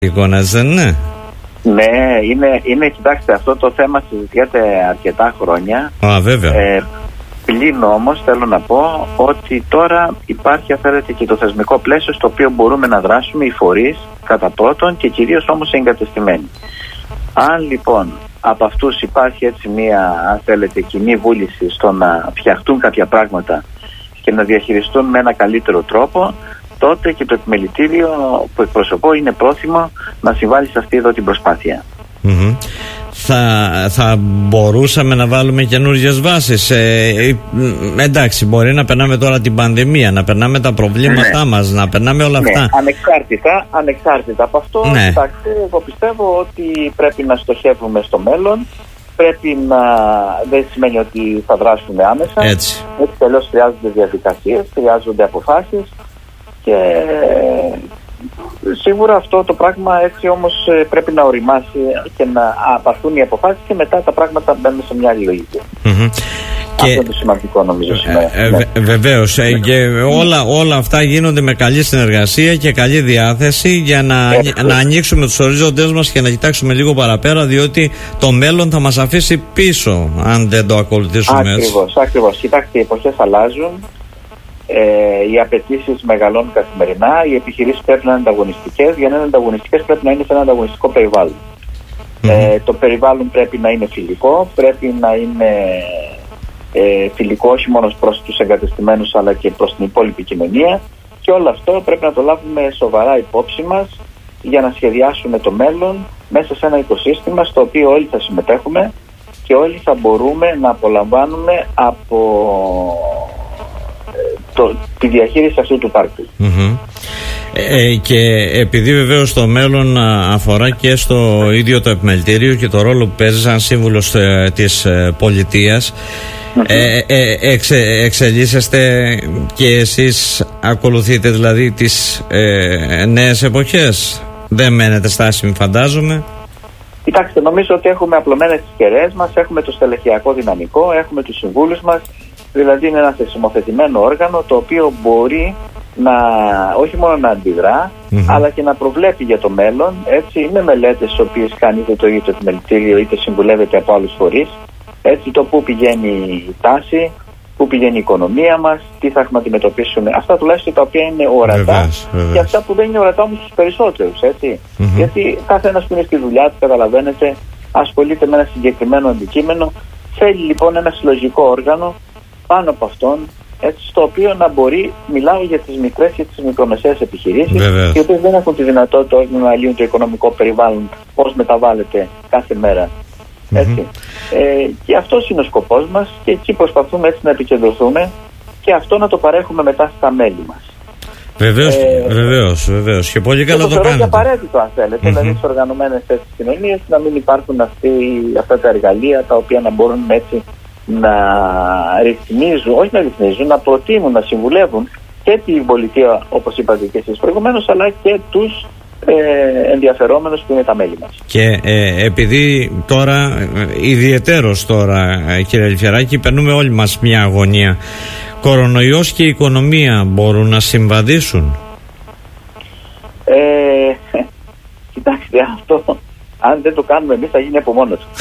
εικόνα, δεν είναι? Ναι, είναι, κοιτάξτε, αυτό το θέμα συζητιέται αρκετά χρόνια. Βέβαια. Πλην όμως θέλω να πω ότι τώρα υπάρχει, αφαίρεται, και το θεσμικό πλαίσιο στο οποίο μπορούμε να δράσουμε οι φορείς κατά πρώτον και κυρίως όμως οι εγκατεστημένοι. Αν λοιπόν από αυτούς υπάρχει έτσι μία, αν θέλετε, κοινή βούληση στο να φτιαχτούν κάποια πράγματα και να διαχειριστούν με ένα καλύτερο τρόπο, τότε και το επιμελητήριο που εκπροσωπώ είναι πρόθυμο να συμβάλλει σε αυτή εδώ την προσπάθεια. Mm-hmm. Θα μπορούσαμε να βάλουμε καινούργιες βάσεις. Εντάξει, μπορεί να περνάμε τώρα την πανδημία, να περνάμε τα προβλήματά μας, να περνάμε όλα αυτά. Ανεξάρτητα από αυτό, εντάξει, εγώ πιστεύω ότι πρέπει να στοχεύουμε στο μέλλον. Πρέπει να... Δεν σημαίνει ότι θα δράσουμε άμεσα. Έτσι τελώς χρειάζονται διαδικασίες, χρειάζονται αποφάσεις και... Σίγουρα αυτό το πράγμα έτσι όμως πρέπει να οριμάσει και να απαρθούν οι αποφάσεις και μετά τα πράγματα μπαίνουν σε μια άλλη λογική. Αυτό είναι το σημαντικό νομίζω σήμερα. Βεβαίως, και όλα αυτά γίνονται με καλή συνεργασία και καλή διάθεση για να ανοίξουμε τους ορίζοντες μας και να κοιτάξουμε λίγο παραπέρα, διότι το μέλλον θα μας αφήσει πίσω αν δεν το ακολουθήσουμε έτσι. Ακριβώς. Κοιτάξτε, οι εποχές αλλάζουν. Οι απαιτήσεις μεγαλώνουν καθημερινά. Οι επιχειρήσεις πρέπει να είναι ανταγωνιστικές. Για να είναι ανταγωνιστικές πρέπει να είναι σε ένα ανταγωνιστικό περιβάλλον. Το περιβάλλον πρέπει να είναι φιλικό, πρέπει να είναι φιλικό όχι μόνο προς τους εγκατεστημένους αλλά και προς την υπόλοιπη κοινωνία, και όλο αυτό πρέπει να το λάβουμε σοβαρά υπόψη μας για να σχεδιάσουμε το μέλλον μέσα σε ένα οικοσύστημα στο οποίο όλοι θα συμμετέχουμε και όλοι θα μπορούμε να απολαμβάνουμε από τη διαχείριση αυτού του πάρκου. Και επειδή βεβαίως το μέλλον αφορά και στο ίδιο το επιμελητήριο και το ρόλο που παίζει σαν σύμβουλος της πολιτείας, εξελίσσεστε και εσείς, ακολουθείτε δηλαδή τις νέες εποχές? Δεν μένετε στάσιμοι, φαντάζομαι. Κοιτάξτε, νομίζω ότι έχουμε απλωμένες τις κεραίες μας, έχουμε το στελεχειακό δυναμικό, έχουμε τους συμβούλους μας. Δηλαδή είναι ένα θεσμοθετημένο όργανο το οποίο μπορεί να όχι μόνο να αντιδρά, αλλά και να προβλέπει για το μέλλον. Έτσι, με μελέτες τις οποίες κάνει είτε το ίδιο το επιμελητήριο είτε συμβουλεύεται από άλλους φορείς. Έτσι, το πού πηγαίνει η τάση, πού πηγαίνει η οικονομία μας, τι θα έχουμε να αντιμετωπίσουμε. Αυτά τουλάχιστον τα οποία είναι ορατά και αυτά που δεν είναι ορατά όμως στους περισσότερους. Έτσι. Γιατί κάθε ένας που είναι στη δουλειά του, καταλαβαίνετε, ασχολείται με ένα συγκεκριμένο αντικείμενο. Θέλει λοιπόν ένα συλλογικό όργανο πάνω από αυτόν, έτσι, στο οποίο να μπορεί, μιλάω για τις μικρές και τις μικρομεσαίες επιχειρήσεις, οι οποίες δεν έχουν τη δυνατότητα όχι να λύουν το οικονομικό περιβάλλον, πώς μεταβάλλεται κάθε μέρα. Έτσι. Και αυτός είναι ο σκοπός μας και εκεί προσπαθούμε έτσι να επικεντρωθούμε και αυτό να το παρέχουμε μετά στα μέλη μας. Βεβαίως. Και πολύ καλά το κάνετε. Είναι απαραίτητο, αν θέλετε, δηλαδή στις οργανωμένες θέσεις της κοινωνίας να μην υπάρχουν αυτά τα εργαλεία τα οποία να μπορούν έτσι να ρυθμίζουν, όχι να ρυθμίζουν, να προτείνουν, να συμβουλεύουν και την πολιτεία, όπως είπατε και εσείς προηγουμένως, αλλά και τους ενδιαφερόμενους που είναι τα μέλη μας. Και επειδή τώρα, ιδιαιτέρως τώρα, κύριε Αλφιεράκη, περνούμε όλοι μας μια αγωνία, κορονοϊός και η οικονομία μπορούν να συμβαδίσουν? Κοιτάξτε, αυτό αν δεν το κάνουμε εμείς θα γίνει από μόνο του.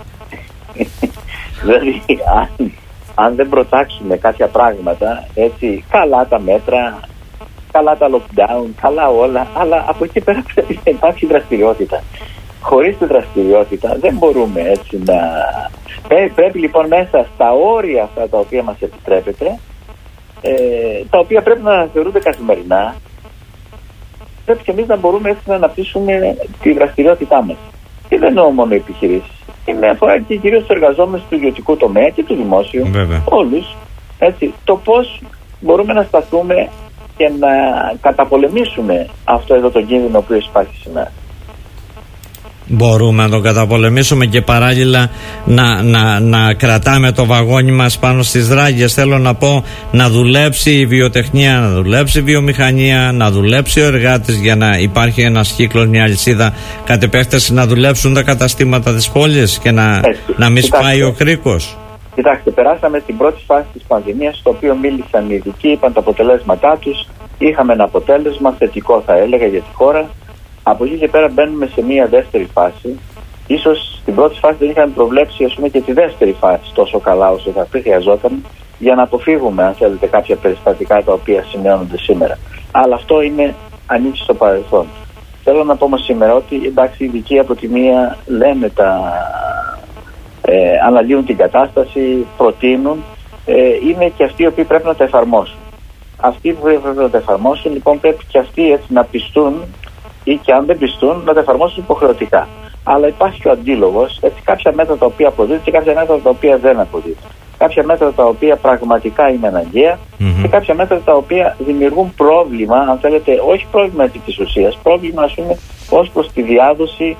Δηλαδή αν δεν προτάξουμε κάποια πράγματα, έτσι, καλά τα μέτρα, καλά τα lockdown, καλά όλα, αλλά από εκεί πέρα πρέπει να υπάρχει δραστηριότητα. Χωρίς τη δραστηριότητα δεν μπορούμε έτσι να... Πρέπει λοιπόν μέσα στα όρια αυτά τα οποία μας επιτρέπεται, τα οποία πρέπει να θεωρούνται καθημερινά, πρέπει και εμείς να μπορούμε έτσι να αναπτύσσουμε τη δραστηριότητά μας. Και δεν εννοώ μόνο οι επιχειρήσεις. Είναι αφορά και κυρίως τους εργαζόμενους του ιδιωτικού τομέα και του δημόσιου. Όλους. Έτσι, το πώς μπορούμε να σταθούμε και να καταπολεμήσουμε αυτό εδώ το κίνδυνο που υπάρχει σήμερα. Μπορούμε να το καταπολεμήσουμε και παράλληλα να κρατάμε το βαγόνι μας πάνω στις ράγες. Θέλω να πω, να δουλέψει η βιοτεχνία, να δουλέψει η βιομηχανία, να δουλέψει ο εργάτης, για να υπάρχει ένας κύκλος, μια αλυσίδα κατ' επέκταση, να δουλέψουν τα καταστήματα της πόλης και να μην σπάει ο κρίκος. Κοιτάξτε, περάσαμε την πρώτη φάση της πανδημίας, στο οποίο μίλησαν οι ειδικοί, είπαν τα αποτελέσματά τους. Είχαμε ένα αποτέλεσμα θετικό, θα έλεγα, για τη χώρα. Από εκεί και πέρα μπαίνουμε σε μια δεύτερη φάση. Ίσως στην πρώτη φάση δεν είχαμε προβλέψει, ας πούμε, και τη δεύτερη φάση τόσο καλά όσο θα χρειαζόταν, για να αποφύγουμε, αν θέλετε, κάποια περιστατικά τα οποία σημειώνονται σήμερα. Αλλά αυτό ανήκει στο παρελθόν. Θέλω να πω όμως σήμερα ότι, εντάξει, οι ειδικοί από τη μία λένε αναλύουν την κατάσταση, προτείνουν, είναι και αυτοί οι οποίοι πρέπει να τα εφαρμόσουν. Αυτοί που πρέπει να τα εφαρμόσουν, λοιπόν, πρέπει και αυτοί έτσι να πιστούν, ή και αν δεν πιστούν, να τα εφαρμόσουν υποχρεωτικά. Αλλά υπάρχει και ο αντίλογος, κάποια μέτρα τα οποία αποδίδουν και κάποια μέτρα τα οποία δεν αποδίδουν. Κάποια μέτρα τα οποία πραγματικά είναι αναγκαία και κάποια μέτρα τα οποία δημιουργούν πρόβλημα, αν θέλετε, όχι πρόβλημα επί της ουσίας, πρόβλημα, ας πούμε, ως προς τη διάδοση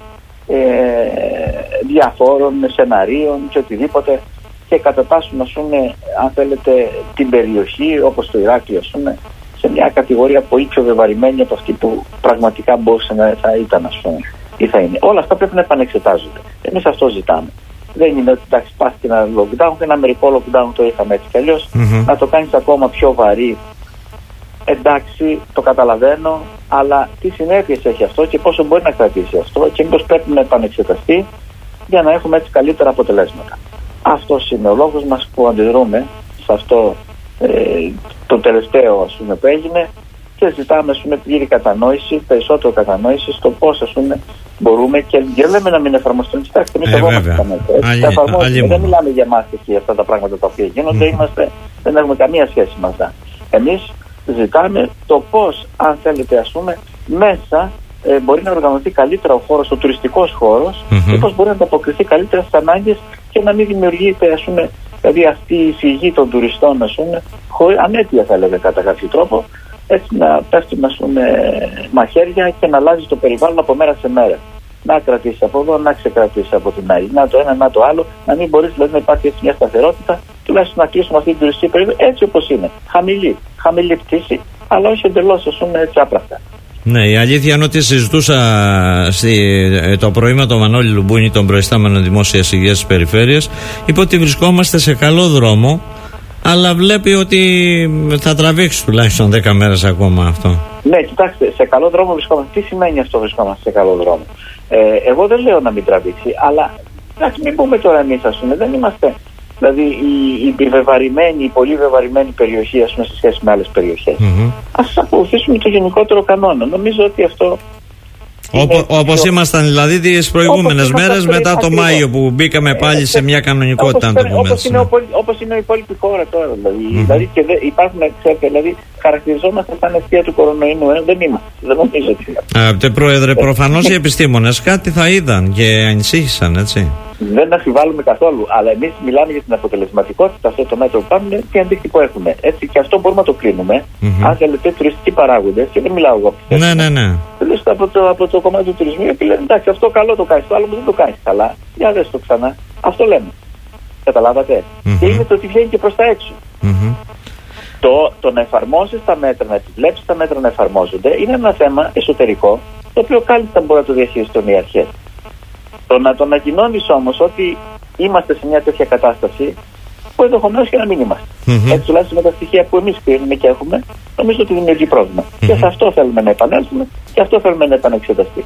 διαφόρων σεναρίων και οτιδήποτε, και κατατάσσουν, ας πούμε, αν θέλετε, την περιοχή, όπως το Ηράκλειο, ας πούμε, σε μια κατηγορία πολύ πιο βεβαρημένη από αυτή που πραγματικά μπορούσε να θα ήταν, ας πούμε, ή θα είναι. Όλα αυτά πρέπει να επανεξετάζονται. Εμείς αυτό ζητάμε. Δεν είναι ότι, εντάξει, πας και ένα lockdown, ένα μερικό lockdown το είχαμε έτσι κι αλλιώς, να το κάνεις ακόμα πιο βαρύ. Εντάξει, το καταλαβαίνω, αλλά τι συνέπειες έχει αυτό και πόσο μπορεί να κρατήσει αυτό, και μήπως πρέπει να επανεξεταστεί για να έχουμε έτσι καλύτερα αποτελέσματα. Αυτός είναι ο λόγος μας που αντιδρούμε σε αυτό το τελευταίο, ας πούμε, που έγινε, και ζητάμε, ας πούμε, πλήρη κατανόηση, περισσότερο κατανόηση στο πώς, ας πούμε, μπορούμε, και λέμε να μην εφαρμοστούν. Κοιτάξτε, εμείς δεν μιλάμε για εμάς και για αυτά τα πράγματα τα οποία γίνονται, δεν έχουμε καμία σχέση με αυτά. Εμείς ζητάμε το πώς, αν θέλετε, ας πούμε, μέσα μπορεί να οργανωθεί καλύτερα ο χώρος, ο τουριστικός χώρος, και πώς μπορεί να ανταποκριθεί καλύτερα στις ανάγκες και να μην δημιουργείται, ας πούμε, δηλαδή αυτή η φυγή των τουριστών, ας πούμε, ανέτεια, θα έλεγα, κατά κάποιο τρόπο, έτσι να πέφτουν, ας πούμε, μαχαίρια και να αλλάζει το περιβάλλον από μέρα σε μέρα. Να κρατήσει από εδώ, να ξεκρατήσει από την άλλη. Να το ένα, να το άλλο. Να μην μπορεί, δηλαδή, να υπάρχει έτσι μια σταθερότητα, τουλάχιστον να κλείσουμε αυτή την τουριστική περίοδο έτσι όπως είναι. Χαμηλή πτήση, αλλά όχι εντελώς, ας πούμε, έτσι άπρακτα. Ναι, η αλήθεια είναι ότι συζητούσα το πρωί με τον Μανώλη Λουμπούνη, τον προϊστάμενο δημόσιας υγείας της περιφέρειας. Είπε ότι βρισκόμαστε σε καλό δρόμο, αλλά βλέπει ότι θα τραβήξει τουλάχιστον 10 μέρες ακόμα αυτό. Ναι, κοιτάξτε, σε καλό δρόμο βρισκόμαστε. Τι σημαίνει αυτό, βρισκόμαστε σε καλό δρόμο? Εγώ δεν λέω να μην τραβήξει, αλλά εντάξει, μην πούμε τώρα εμείς, ας πούμε, δεν είμαστε, δηλαδή, η πολύ βεβαρημένη περιοχή, ας πούμε, σε σχέση με άλλες περιοχές. Ας ακολουθήσουμε το γενικότερο κανόνα. Νομίζω ότι αυτό. Όπως ήμασταν δηλαδή τις προηγούμενες μέρες μετά το Μάιο που μπήκαμε πάλι σε μια κανονικότητα, να το πούμε έτσι. Όπως είναι η υπόλοιπη χώρα τώρα, δηλαδή και υπάρχουν, ξέρετε, δηλαδή χαρακτηριζόμαστε σαν αιστεία του κορονοϊού, δεν είμαστε, δεν νομίζω ότι είναι. Αγαπητέ Πρόεδρε, προφανώς οι επιστήμονες κάτι θα είδαν και ανησύχησαν, έτσι. Δεν αμφιβάλλουμε καθόλου, αλλά εμείς μιλάμε για την αποτελεσματικότητα αυτό το μέτρο που πάμε, τι αντίκτυπο έχουμε. Έτσι, και αυτό μπορούμε να το κρίνουμε. Αν θέλετε, τουριστικοί παράγοντες, και δεν μιλάω εγώ. Ναι. Από το κομμάτι του τουρισμού, και λένε, εντάξει, αυτό καλό το κάνει, το άλλο δεν το κάνει καλά. Για δες το ξανά. Αυτό λέμε. Καταλάβατε. Και είναι το ότι βγαίνει και προς τα έξω. Το να εφαρμόσεις τα μέτρα, να επιβλέψεις τα μέτρα να εφαρμόζονται, είναι ένα θέμα εσωτερικό, το οποίο κάλλιστα μπορεί να το διαχειριστούν οι αρχές. Το να το ανακοινώνεις όμως ότι είμαστε σε μια τέτοια κατάσταση, που ενδεχομένως και να μην είμαστε. Έτσι, τουλάχιστον με τα στοιχεία που εμείς κρίνουμε και έχουμε, νομίζω ότι δημιουργεί πρόβλημα. Και σε αυτό θέλουμε να επανέλθουμε και αυτό θέλουμε να επανεξεταστεί.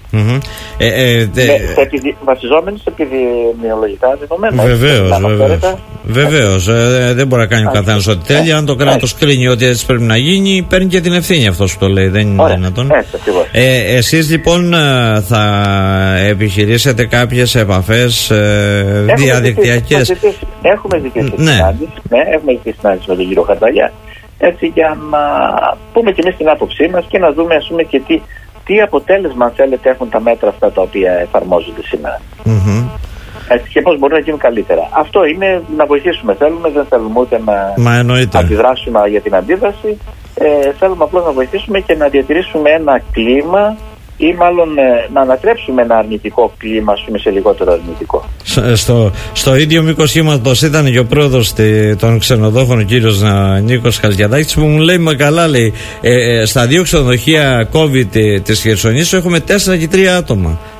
Βασιζόμενοι σε επιδημιολογικά δεδομένα. Βεβαίως. Δεν μπορεί να κάνει ο καθένας ό,τι θέλει. Αν το κράτος κρίνει ότι έτσι πρέπει να γίνει, παίρνει και την ευθύνη αυτός που το λέει. Δεν είναι δυνατόν. Εσείς λοιπόν θα επιχειρήσετε κάποιες επαφές διαδικτυακές? Έχουμε ζητήσει συνάντηση με τον κύριο Χαρταλιά, έτσι, για να πούμε και εμείς την άποψή μας και να δούμε, ας πούμε, και τι αποτέλεσμα, αν θέλετε, έχουν τα μέτρα αυτά τα οποία εφαρμόζονται σήμερα. Έτσι, και πώς μπορεί να γίνουν καλύτερα. Αυτό είναι, να βοηθήσουμε θέλουμε, δεν θέλουμε ούτε να αντιδράσουμε για την αντίδραση. Θέλουμε απλώς να βοηθήσουμε και να διατηρήσουμε ένα κλίμα, ή μάλλον να ανατρέψουμε ένα αρνητικό κλίμα, ας πούμε, σε λιγότερο αρνητικό. Στο ίδιο μήκος κύματος ήταν και ο πρόεδρος των ξενοδόχων, ο κύριος Νίκος Χαλκιαδάκης, που μου λέει, μα καλά, λέει, στα 2 ξενοδοχεία COVID της Χερσονήσου έχουμε 4 και 3 άτομα.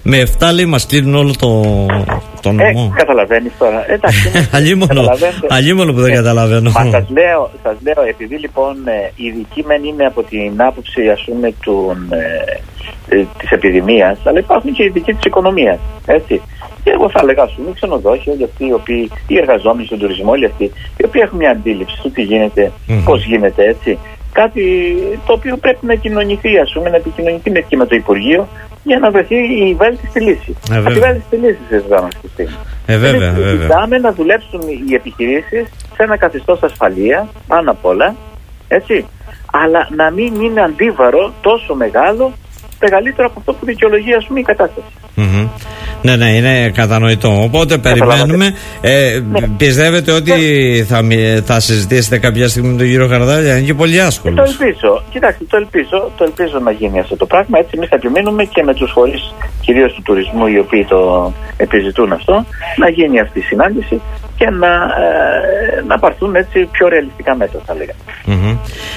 με 7 λέει μας κλείνουν όλο το νομό. Καταλαβαίνεις τώρα. Εντάξει. Αλλήμονο που δεν καταλαβαίνω. Μα σας λέω, επειδή λοιπόν οι ειδικοί μεν είναι από την άποψη, ας πούμε, της επιδημίας, αλλά υπάρχουν και οι ειδικοί της οικονομίας. Έτσι. Και εγώ θα έλεγα, ας πούμε, οι ξενοδόχοι, όλοι αυτοί οι εργαζόμενοι στον τουρισμό, όλοι αυτοί, οι οποίοι έχουν μια αντίληψη του τι γίνεται, πώς γίνεται, έτσι. Κάτι το οποίο πρέπει να κοινωνηθεί, ας πούμε, να επικοινωνηθεί με το Υπουργείο για να βρεθεί η βέλτιστη λύση. Τη βέλτιστη λύση συζητάμε αυτή τη στιγμή. Βέβαια. Συζητάμε να δουλέψουν οι επιχειρήσεις σε ένα καθεστώς ασφαλεία, πάνω απ' όλα, έτσι. Αλλά να μην είναι αντίβαρο τόσο μεγαλύτερο από αυτό που δικαιολογεί, ας πούμε, η κατάσταση. Ναι, είναι κατανοητό. Οπότε περιμένουμε. Πιστεύετε ότι θα συζητήσετε κάποια στιγμή με τον κύριο Χαρδάλη? Είναι και πολύ άσχολο. Το ελπίζω. Κοιτάξτε, το ελπίζω να γίνει αυτό το πράγμα. Έτσι, εμείς θα επιμείνουμε και με τους φορείς, κυρίως του τουρισμού, οι οποίοι το επιζητούν αυτό, να γίνει αυτή η συνάντηση και να πάρθουν έτσι πιο ρεαλιστικά μέτρα, θα λέγαμε.